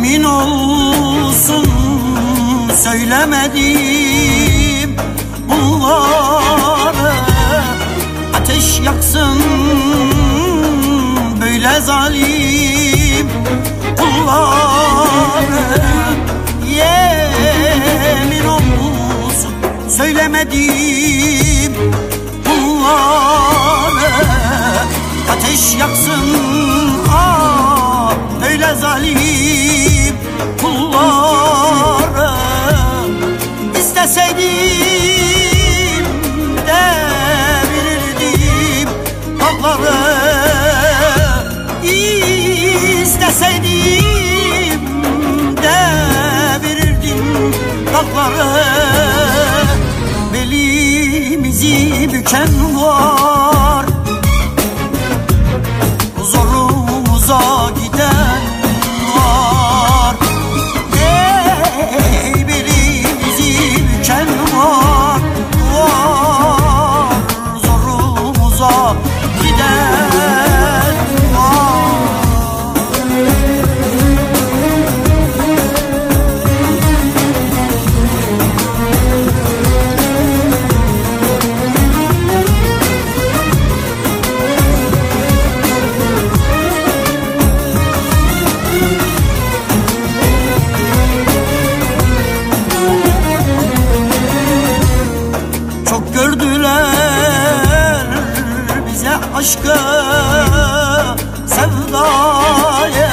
Yemin olsun söylemedim bunları. Ateş yaksın böyle zalim kulları. Yemin olsun söylemedim bunları. Ateş yaksın böyle zalim kulları. İsteseydim devirirdim dağları. İsteseydim devirirdim dağları. Belimizi büken var, zorumuza giden var. Belimizi büken var, zorumuza giden var. Çok gördüler bize aşkı, sevdayı,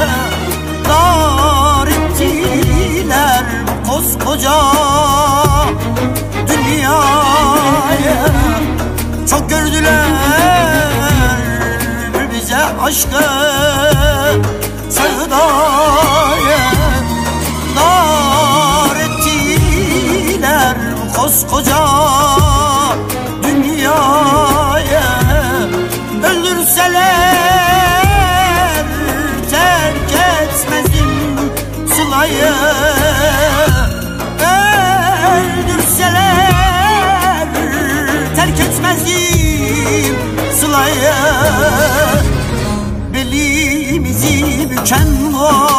dar ettiler koskoca dünyayı. Çok gördüler bize aşkı, sevdayı, dar ettiler koskoca dünyayı. Öldürseler terk etmezdim Sıla'yı. Öldürseler terk etmezdim Sıla'yı. Belimizi büken var,